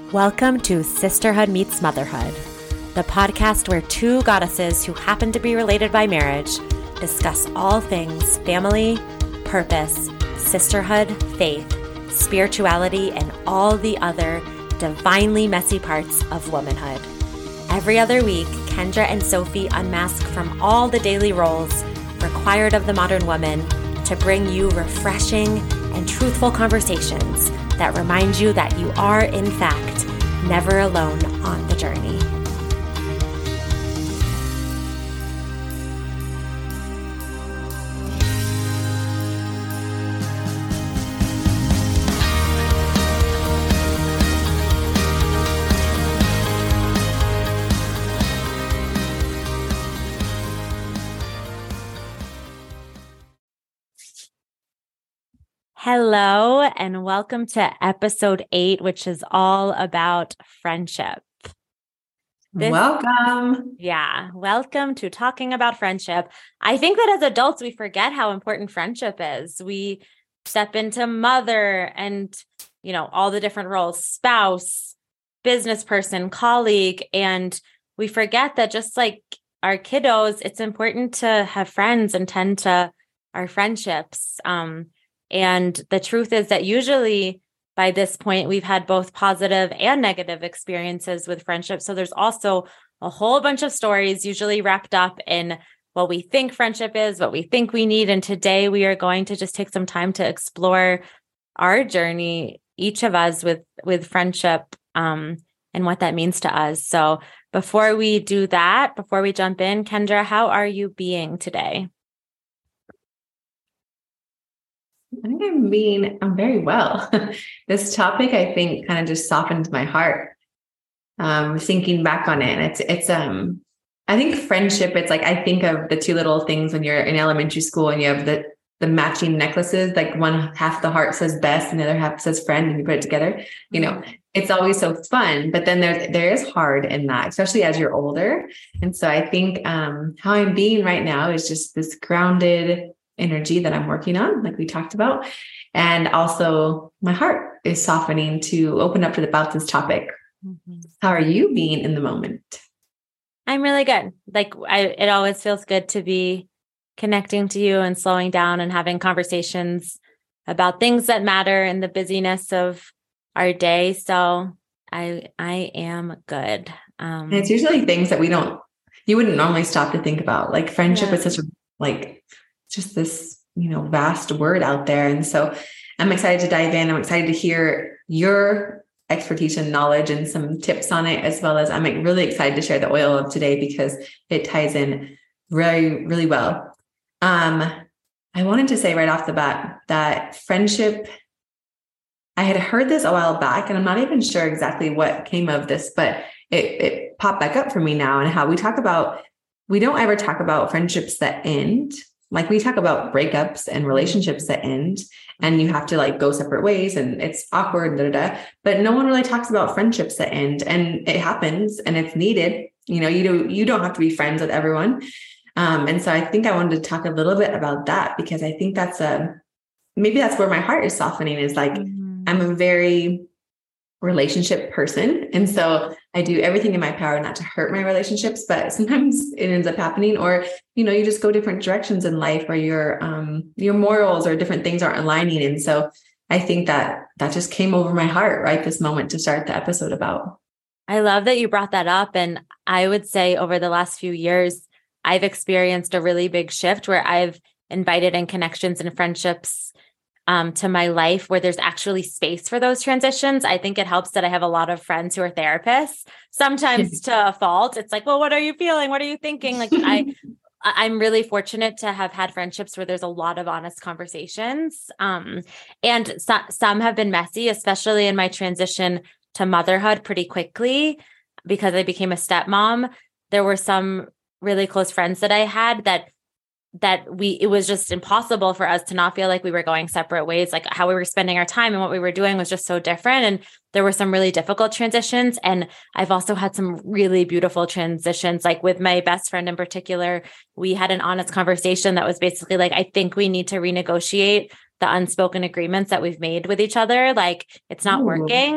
Welcome to Sisterhood Meets Motherhood, the podcast where two goddesses who happen to be related by marriage discuss all things family, purpose, sisterhood, faith, spirituality, and all the other divinely messy parts of womanhood. Every other week, Kendra and Sophie unmask from all the daily roles required of the modern woman to bring you refreshing and truthful conversations that remind you that you are, in fact, never alone on the journey. Hello, and welcome to episode 8, which is all about friendship. Welcome. Welcome to talking about friendship. I think that as adults, we forget how important friendship is. We step into mother and, all the different roles, spouse, business person, colleague, and we forget that just like our kiddos, it's important to have friends and tend to our friendships. And the truth is that usually by this point, we've had both positive and negative experiences with friendship. So there's also a whole bunch of stories usually wrapped up in what we think friendship is, what we think we need. And today we are going to just take some time to explore our journey, each of us with friendship and what that means to us. So before we do that, before we jump in, Kendra, how are you being today? I think I'm very well. This topic, I think, kind of just softened my heart. Thinking back on it, I think friendship, it's like, I think of the two little things when you're in elementary school and you have the matching necklaces, like one half the heart says best and the other half says friend, and you put it together. It's always so fun, but then there is hard in that, especially as you're older. And so I think how I'm being right now is just this grounded energy that I'm working on, like we talked about. And also my heart is softening to open up about this topic. Mm-hmm. How are you being in the moment? I'm really good. It always feels good to be connecting to you and slowing down and having conversations about things that matter in the busyness of our day. So I am good. And it's usually things that you wouldn't normally stop to think about. Like friendship is such a, just this, vast word out there. And so I'm excited to dive in. I'm excited to hear your expertise and knowledge and some tips on it, as well as I'm really excited to share the oil of today because it ties in really, really well. I wanted to say right off the bat that friendship, I had heard this a while back, and I'm not even sure exactly what came of this, but it popped back up for me now, and how we don't ever talk about friendships that end. Like we talk about breakups and relationships that end and you have to go separate ways and it's awkward, but no one really talks about friendships that end, and it happens and it's needed. You don't have to be friends with everyone. And so I think I wanted to talk a little bit about that because I think maybe that's where my heart is softening is I'm a very relationship person. And so I do everything in my power not to hurt my relationships, but sometimes it ends up happening, or, you just go different directions in life where your morals or different things aren't aligning. And so I think that just came over my heart right this moment to start the episode about. I love that you brought that up. And I would say over the last few years, I've experienced a really big shift where I've invited in connections and friendships to my life where there's actually space for those transitions. I think it helps that I have a lot of friends who are therapists, sometimes to a fault. It's like, well, what are you feeling? What are you thinking? I'm really fortunate to have had friendships where there's a lot of honest conversations. And some have been messy, especially in my transition to motherhood pretty quickly because I became a stepmom. There were some really close friends that I had that it was just impossible for us to not feel like we were going separate ways. Like how we were spending our time and what we were doing was just so different. And there were some really difficult transitions. And I've also had some really beautiful transitions. Like with my best friend in particular, we had an honest conversation that was basically like, I think we need to renegotiate the unspoken agreements that we've made with each other. Like it's not working.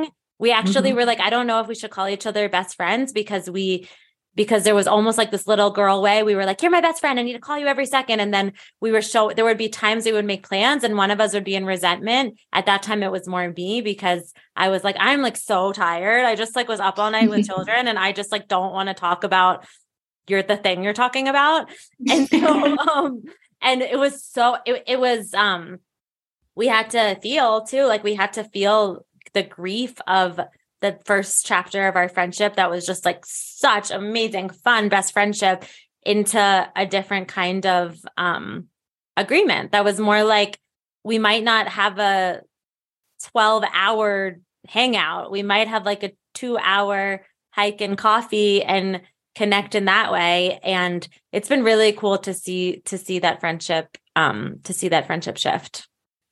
We actually were like, I don't know if we should call each other best friends because there was almost like this little girl way. We were like, you're my best friend. I need to call you every second. And then there would be times we would make plans and one of us would be in resentment. At that time, it was more me because I was like, I'm like so tired. I just like was up all night with children and I just like don't want to talk about the thing you're talking about. And so, and it was, we had to feel too, like we had to feel the grief of the first chapter of our friendship that was just like such amazing, fun, best friendship into a different kind of agreement that was more like we might not have a 12-hour hangout. We might have like a 2-hour hike and coffee and connect in that way. And it's been really cool to see that friendship, shift.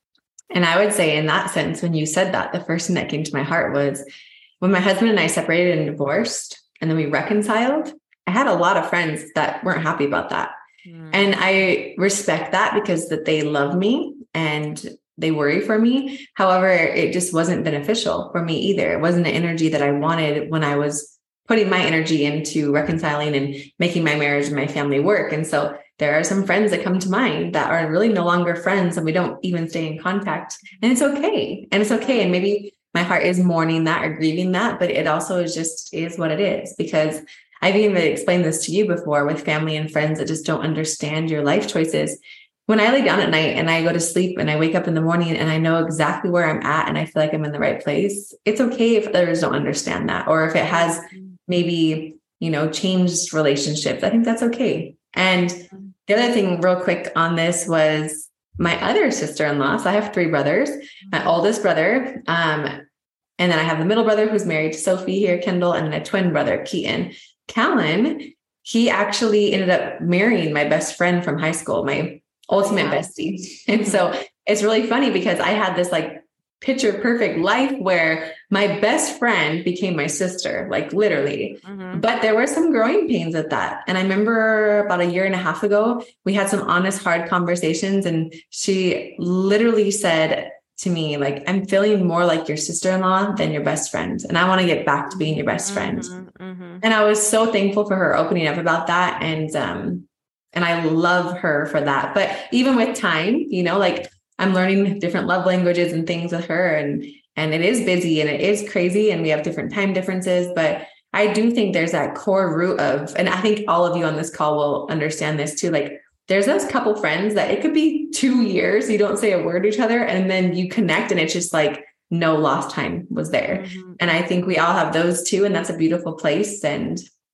And I would say in that sense, when you said that, the first thing that came to my heart was when my husband and I separated and divorced, and then we reconciled, I had a lot of friends that weren't happy about that. And I respect that because that they love me and they worry for me. However, it just wasn't beneficial for me either. It wasn't the energy that I wanted when I was putting my energy into reconciling and making my marriage and my family work. And so there are some friends that come to mind that are really no longer friends and we don't even stay in contact. And it's okay. And it's okay. And maybe my heart is mourning that or grieving that, but it also is what it is, because I've even explained this to you before with family and friends that just don't understand your life choices. When I lay down at night and I go to sleep and I wake up in the morning and I know exactly where I'm at and I feel like I'm in the right place, it's okay if others don't understand that, or if it has maybe, changed relationships. I think that's okay. And the other thing real quick on this was my other sister-in-law. So I have 3 brothers, my oldest brother. And then I have the middle brother who's married to Sophie here, Kendall, and then a twin brother, Keaton. Callan, he actually ended up marrying my best friend from high school, my ultimate bestie. And so it's really funny because I had this like picture perfect life where my best friend became my sister, like literally. But there were some growing pains at that. And I remember about 1.5 years ago, we had some honest, hard conversations. And she literally said to me, like, I'm feeling more like your sister-in-law than your best friend. And I want to get back to being your best friend. And I was so thankful for her opening up about that. And I love her for that. But even with time, like I'm learning different love languages and things with her, and it is busy and it is crazy and we have different time differences, but I do think there's that core root of, and I think all of you on this call will understand this too. Like there's those couple friends that it could be 2 years, you don't say a word to each other and then you connect and it's just like no lost time was there. And I think we all have those too. And that's a beautiful place. And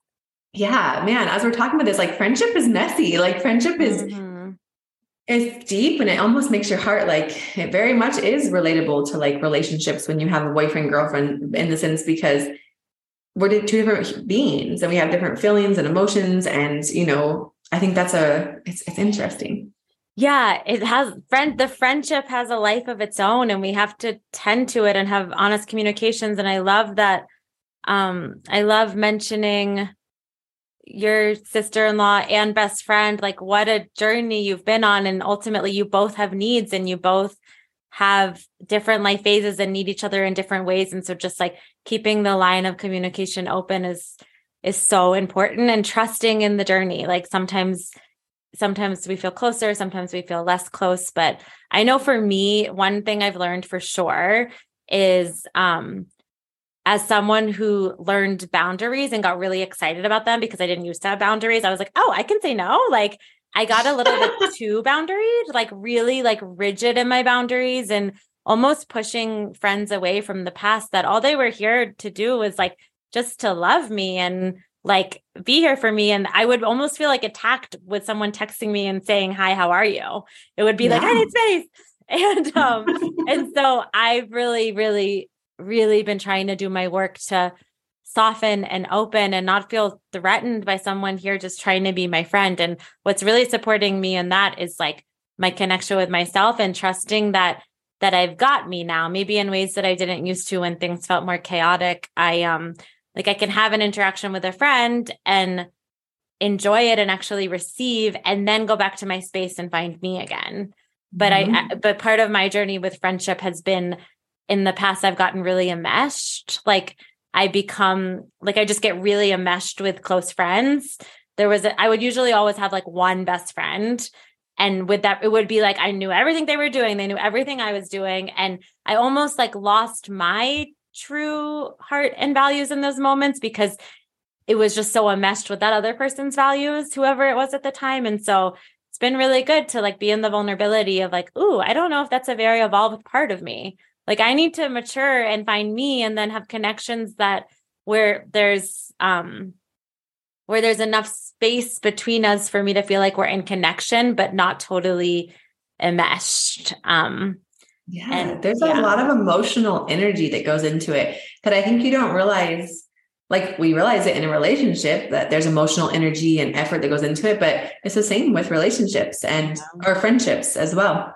yeah, man, as we're talking about this, like friendship is messy, like friendship is it's deep, and it almost makes your heart, like it very much is relatable to like relationships when you have a boyfriend, girlfriend in the sense, because we're 2 different beings and we have different feelings and emotions. And, I think that's it's interesting. Yeah, the friendship has a life of its own and we have to tend to it and have honest communications. And I love that. I love mentioning your sister-in-law and best friend, like what a journey you've been on. And ultimately you both have needs and you both have different life phases and need each other in different ways. And so just like keeping the line of communication open is so important, and trusting in the journey. Like sometimes we feel closer, sometimes we feel less close. But I know for me, one thing I've learned for sure is, as someone who learned boundaries and got really excited about them because I didn't used to have boundaries, I was like, oh, I can say no. Like I got a little bit too boundaried, like really like rigid in my boundaries and almost pushing friends away from the past that all they were here to do was like just to love me and like be here for me. And I would almost feel like attacked with someone texting me and saying, hi, how are you? It would be like, I need space. And so I've really, really, really been trying to do my work to soften and open and not feel threatened by someone here just trying to be my friend. And what's really supporting me in that is like my connection with myself and trusting that I've got me now, maybe in ways that I didn't used to when things felt more chaotic. I can have an interaction with a friend and enjoy it and actually receive and then go back to my space and find me again. But but part of my journey with friendship has been in the past I've gotten really enmeshed. Like I just get really enmeshed with close friends. I would usually always have like one best friend. And with that, it would be like, I knew everything they were doing. They knew everything I was doing. And I almost like lost my true heart and values in those moments because it was just so enmeshed with that other person's values, whoever it was at the time. And so it's been really good to like be in the vulnerability of like, ooh, I don't know if that's a very evolved part of me. Like I need to mature and find me and then have connections where there's enough space between us for me to feel like we're in connection, but not totally enmeshed. There's a lot of emotional energy that goes into it that I think you don't realize. Like we realize it in a relationship that there's emotional energy and effort that goes into it, but it's the same with relationships or friendships as well.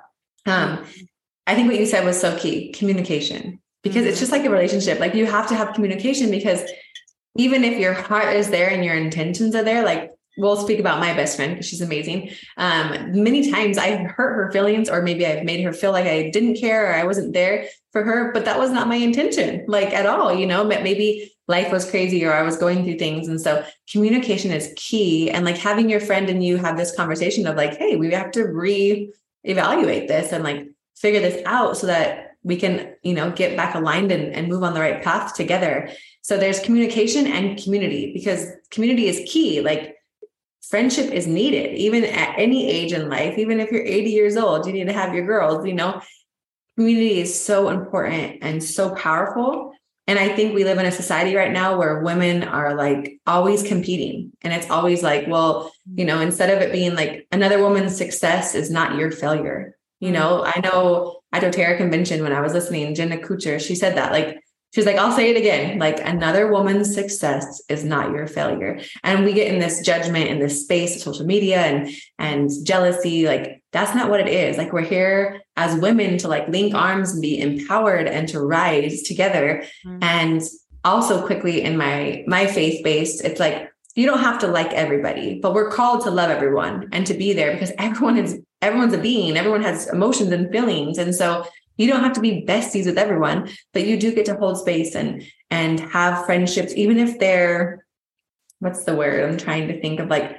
I think what you said was so key, communication, because it's just like a relationship. Like you have to have communication because even if your heart is there and your intentions are there, like we'll speak about my best friend because she's amazing. Many times I've hurt her feelings, or maybe I've made her feel like I didn't care or I wasn't there for her, but that was not my intention, like at all, maybe life was crazy or I was going through things. And so communication is key. And like having your friend and you have this conversation of like, hey, we have to reevaluate this and like figure this out so that we can, get back aligned and move on the right path together. So there's communication and community, because community is key. Like friendship is needed, even at any age in life. Even if you're 80 years old, you need to have your girls, community is so important and so powerful. And I think we live in a society right now where women are like always competing. And it's always like, well, instead of it being like another woman's success is not your failure. I know at doTERRA convention, when I was listening, Jenna Kutcher, she said that, like, she's like, I'll say it again, like another woman's success is not your failure. And we get in this judgment in this space of social media and jealousy. Like, that's not what it is. Like, we're here as women to like link arms and be empowered and to rise together. And also quickly in my faith-based, it's like, you don't have to like everybody, but we're called to love everyone and to be there because everyone's a being, everyone has emotions and feelings. And so you don't have to be besties with everyone, but you do get to hold space and have friendships, even if they're, what's the word I'm trying to think of, like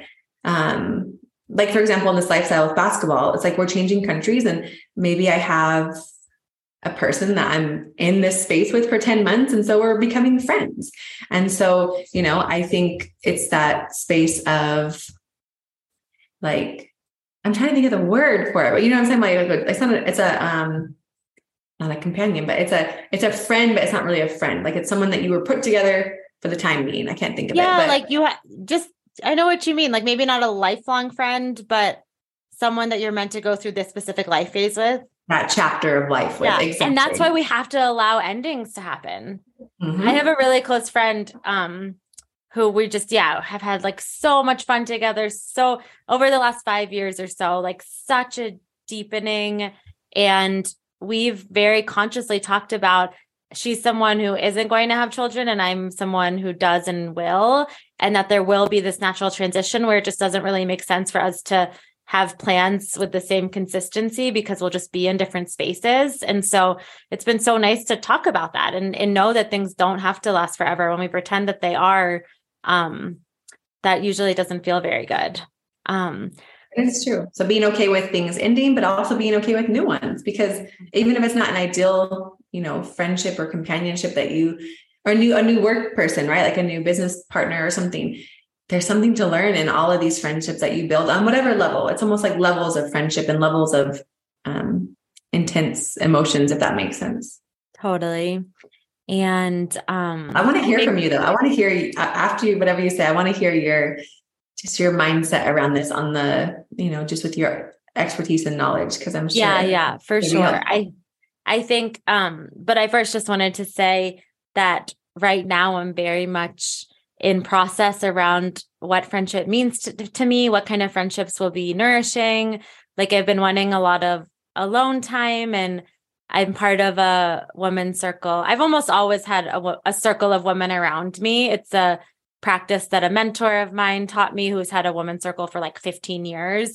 for example, in this lifestyle with basketball, it's like we're changing countries and maybe I have a person that I'm in this space with for 10 months. And so we're becoming friends. And so, I think it's that space of like, I'm trying to think of the word for it, but I'm saying? Like, it's not a companion, but it's a friend, but it's not really a friend. Like it's someone that you were put together for the time being. I can't think of it. Yeah. Like I know what you mean. Like maybe not a lifelong friend, but someone that you're meant to go through this specific life phase with. That chapter of life with. Yeah. Exactly. And that's why we have to allow endings to happen. Mm-hmm. I have a really close friend, who we just, have had like so much fun together. So over the last 5 years or so, like such a deepening. And we've very consciously talked about, she's someone who isn't going to have children and I'm someone who does and will, and that there will be this natural transition where it just doesn't really make sense for us to have plans with the same consistency because we'll just be in different spaces. And so it's been so nice to talk about that and know that things don't have to last forever. When we pretend that they are, that usually doesn't feel very good. It's true. So being okay with things ending, but also being okay with new ones, because even if it's not an ideal, friendship or companionship that you, or a new work person, right? Like a new business partner or something, there's something to learn in all of these friendships that you build on whatever level. It's almost like levels of friendship and levels of intense emotions, if that makes sense. Totally. And I want to hear from you though. I want to hear after you, whatever you say, I want to hear your mindset around this on the, just with your expertise and knowledge. Cause I'm sure. Yeah, for sure. I think, but I first just wanted to say that right now I'm very much in process around what friendship means to me, what kind of friendships will be nourishing. Like I've been wanting a lot of alone time, and I'm part of a women's circle. I've almost always had a circle of women around me. It's a practice that a mentor of mine taught me who's had a women's circle for like 15 years.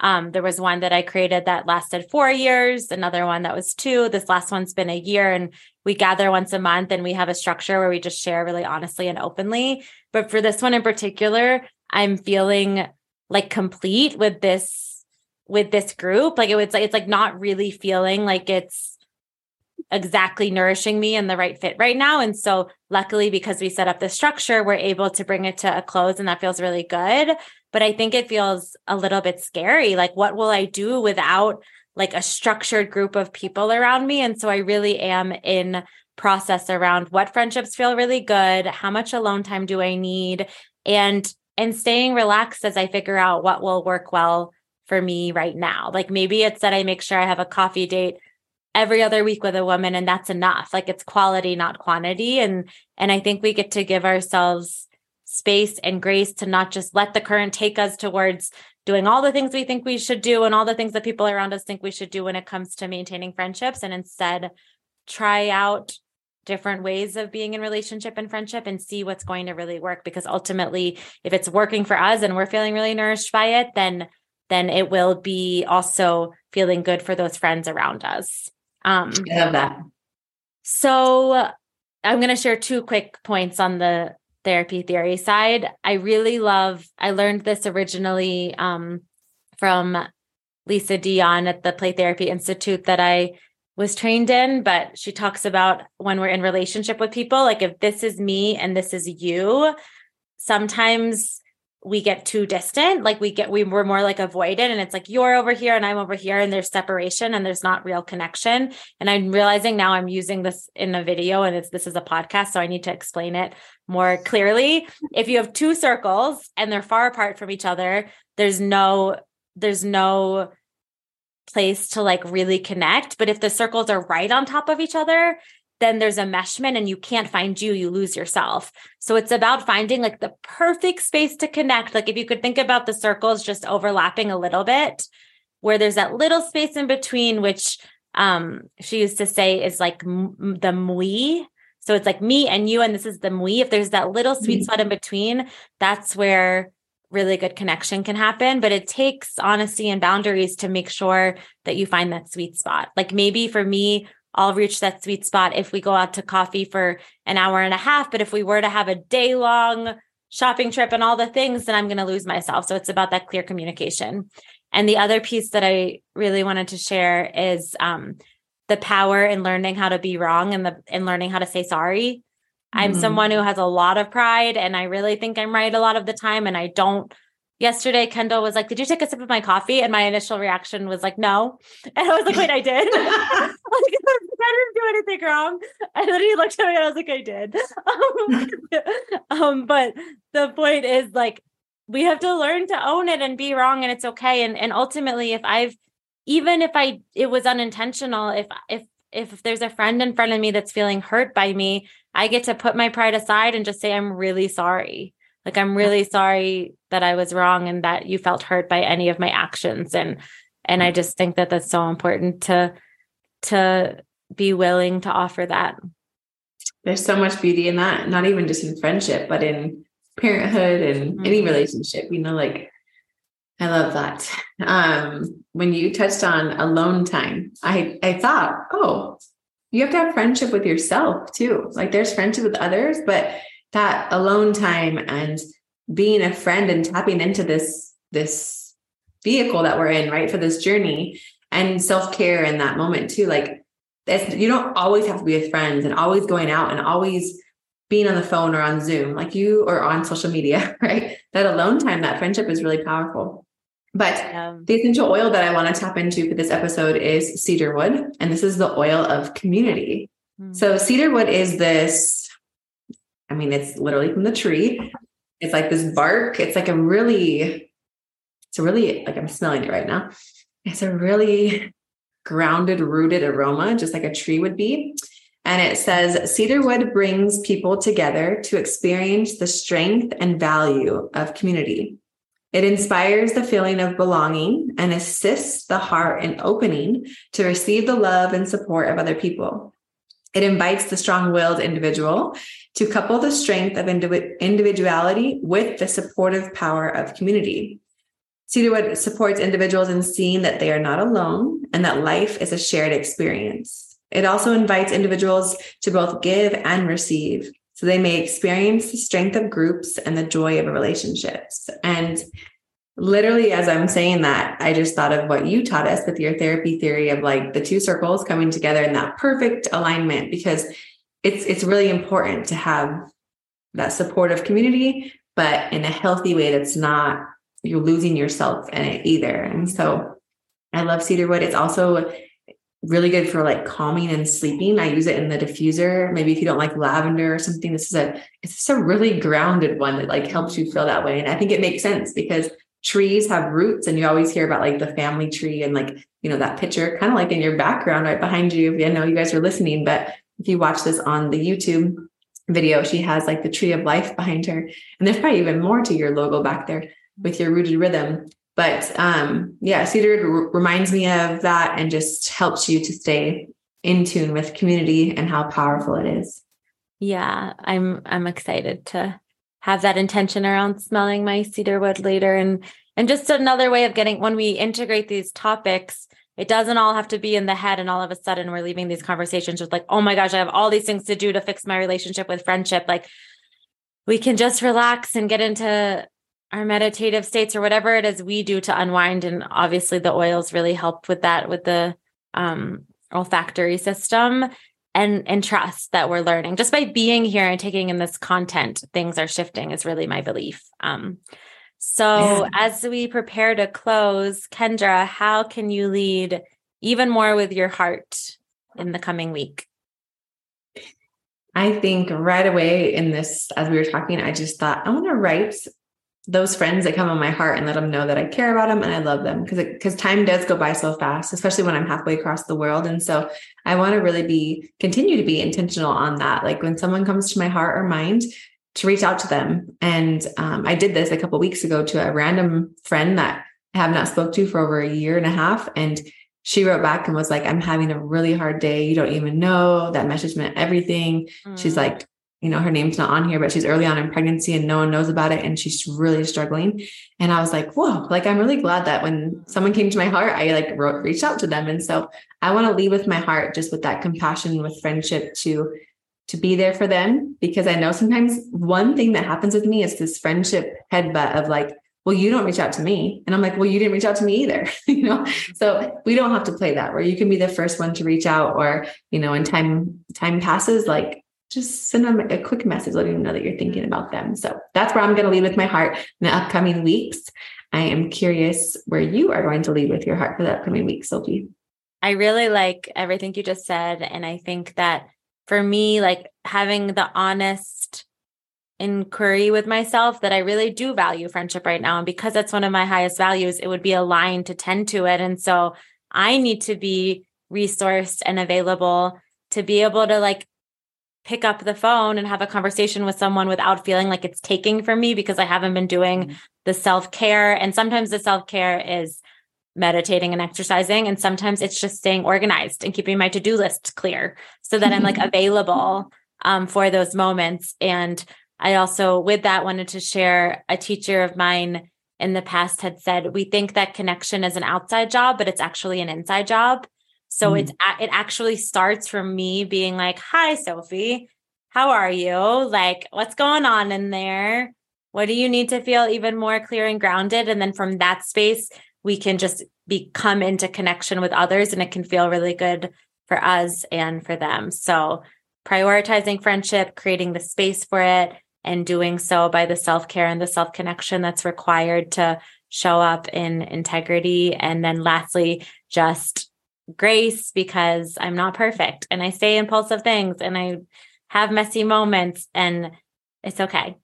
There was one that I created that lasted 4 years, another one that was 2. This last one's been a year, and we gather once a month and we have a structure where we just share really honestly and openly. But for this one in particular, I'm feeling like complete with this group. Like it's like not really feeling like it's exactly nourishing me and the right fit right now. And so luckily, because we set up the structure, we're able to bring it to a close, and that feels really good. But I think it feels a little bit scary. Like, what will I do without like a structured group of people around me? And so I really am in process around what friendships feel really good, how much alone time do I need, and staying relaxed as I figure out what will work well for me right now. Like maybe it's that I make sure I have a coffee date every other week with a woman, and that's enough. Like it's quality, not quantity. And I think we get to give ourselves space and grace to not just let the current take us towards doing all the things we think we should do and all the things that people around us think we should do when it comes to maintaining friendships, and instead try out different ways of being in relationship and friendship and see what's going to really work. Because ultimately, if it's working for us and we're feeling really nourished by it, then it will be also feeling good for those friends around us. I love that. So I'm going to share 2 quick points on the therapy theory side. I learned this originally from Lisa Dion at the Play Therapy Institute that I was trained in, but she talks about when we're in relationship with people, like if this is me and this is you, sometimes we get too distant. Like we're more like avoidant, and it's like you're over here and I'm over here, and there's separation and there's not real connection. And I'm realizing now I'm using this in a video, and this is a podcast, so I need to explain it more clearly. If you have 2 circles and they're far apart from each other, there's no place to like really connect. But if the circles are right on top of each other, then there's a meshment and you can't find you lose yourself. So it's about finding like the perfect space to connect. Like if you could think about the circles just overlapping a little bit, where there's that little space in between, which she used to say is like the mui. So it's like me and you, and this is the mui. If there's that little sweet spot in between, that's where really good connection can happen. But it takes honesty and boundaries to make sure that you find that sweet spot. Like maybe for me, I'll reach that sweet spot if we go out to coffee for an hour and a half. But if we were to have a day-long shopping trip and all the things, then I'm going to lose myself. So it's about that clear communication. And the other piece that I really wanted to share is the power in learning how to be wrong and learning how to say sorry. I'm someone who has a lot of pride, and I really think I'm right a lot of the time. And I don't. Yesterday, Kendall was like, "Did you take a sip of my coffee?" And my initial reaction was like, "No." And I was like, "Wait, I did." I didn't do anything wrong. And then he looked at me and I was like, "I did." But the point is, like, we have to learn to own it and be wrong, and it's okay. And ultimately, it was unintentional, if there's a friend in front of me that's feeling hurt by me, I get to put my pride aside and just say, "I'm really sorry. Like, I'm really sorry that I was wrong and that you felt hurt by any of my actions." And I just think that that's so important to be willing to offer that. There's so much beauty in that, not even just in friendship, but in parenthood and any relationship, like, I love that. When you touched on alone time, I thought, oh, you have to have friendship with yourself too. Like there's friendship with others, but that alone time and being a friend and tapping into this vehicle that we're in, right, for this journey, and self-care in that moment too. Like you don't always have to be with friends and always going out and always being on the phone or on Zoom, like you, or on social media, right? That alone time, that friendship is really powerful. But the essential oil that I want to tap into for this episode is cedarwood. And this is the oil of community. So cedarwood is this, it's literally from the tree. It's like this bark. It's like a really, like I'm smelling it right now. It's a really grounded, rooted aroma, just like a tree would be. And it says, cedarwood brings people together to experience the strength and value of community. It inspires the feeling of belonging and assists the heart in opening to receive the love and support of other people. It invites the strong-willed individual to couple the strength of individuality with the supportive power of community. Cedarwood supports individuals in seeing that they are not alone and that life is a shared experience. It also invites individuals to both give and receive, so they may experience the strength of groups and the joy of relationships. And literally, as I'm saying that, I just thought of what you taught us with your therapy theory of like the two circles coming together in that perfect alignment, because it's really important to have that supportive community, but in a healthy way that's not, you're losing yourself in it either. And so I love cedarwood. It's also really good for like calming and sleeping. I use it in the diffuser. Maybe if you don't like lavender or something, it's just a really grounded one that like helps you feel that way. And I think it makes sense because trees have roots, and you always hear about like the family tree and like, you know, that picture kind of like in your background right behind you. I know you guys are listening, but if you watch this on the YouTube video, she has like the tree of life behind her. And there's probably even more to your logo back there with your rooted rhythm. But cedarwood reminds me of that and just helps you to stay in tune with community and how powerful it is. Yeah, I'm excited to have that intention around smelling my cedarwood later. And just another way of getting, when we integrate these topics, it doesn't all have to be in the head. And all of a sudden we're leaving these conversations with like, oh my gosh, I have all these things to do to fix my relationship with friendship. Like we can just relax and get into our meditative states or whatever it is we do to unwind. And obviously the oils really help with that, with the olfactory system. And trust that we're learning just by being here and taking in this content, things are shifting is really my belief. As we prepare to close, Kendra, how can you lead even more with your heart in the coming week? I think right away in this, as we were talking, I just thought I want to write those friends that come on my heart and let them know that I care about them and I love them, because time does go by so fast, especially when I'm halfway across the world. And so I want to really continue to be intentional on that. Like when someone comes to my heart or mind, to reach out to them. And I did this a couple of weeks ago to a random friend that I have not spoke to for over a year and a half. And she wrote back and was like, I'm having a really hard day. You don't even know. That message meant everything. She's like, you know, her name's not on here, but she's early on in pregnancy and no one knows about it. And she's really struggling. And I was like, whoa, like, I'm really glad that when someone came to my heart, I like reached out to them. And so I want to lead with my heart, just with that compassion, with friendship to be there for them. Because I know sometimes one thing that happens with me is this friendship headbutt of like, well, you don't reach out to me. And I'm like, well, you didn't reach out to me either. You know, so we don't have to play that where you can be the first one to reach out, or, you know, when time passes, like, just send them a quick message, letting them know that you're thinking about them. So that's where I'm going to lead with my heart in the upcoming weeks. I am curious where you are going to lead with your heart for the upcoming week, Sophie. I really like everything you just said. And I think that for me, like having the honest inquiry with myself that I really do value friendship right now. And because that's one of my highest values, it would be aligned to tend to it. And so I need to be resourced and available to be able to like pick up the phone and have a conversation with someone without feeling like it's taking from me because I haven't been doing the self-care. And sometimes the self-care is meditating and exercising. And sometimes it's just staying organized and keeping my to-do list clear so that I'm like available for those moments. And I also, with that, wanted to share a teacher of mine in the past had said, we think that connection is an outside job, but it's actually an inside job. So it actually starts from me being like, hi, Sophie, how are you? Like, what's going on in there? What do you need to feel even more clear and grounded? And then from that space, we can just come into connection with others, and it can feel really good for us and for them. So prioritizing friendship, creating the space for it, and doing so by the self-care and the self-connection that's required to show up in integrity. And then lastly, just grace, because I'm not perfect and I say impulsive things and I have messy moments, and it's okay.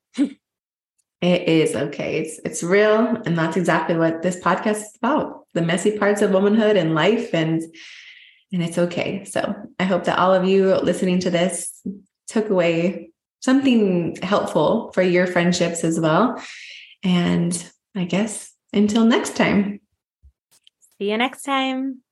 It is okay. It's real. And that's exactly what this podcast is about. The messy parts of womanhood and life, and it's okay. So I hope that all of you listening to this took away something helpful for your friendships as well. And I guess until next time. See you next time.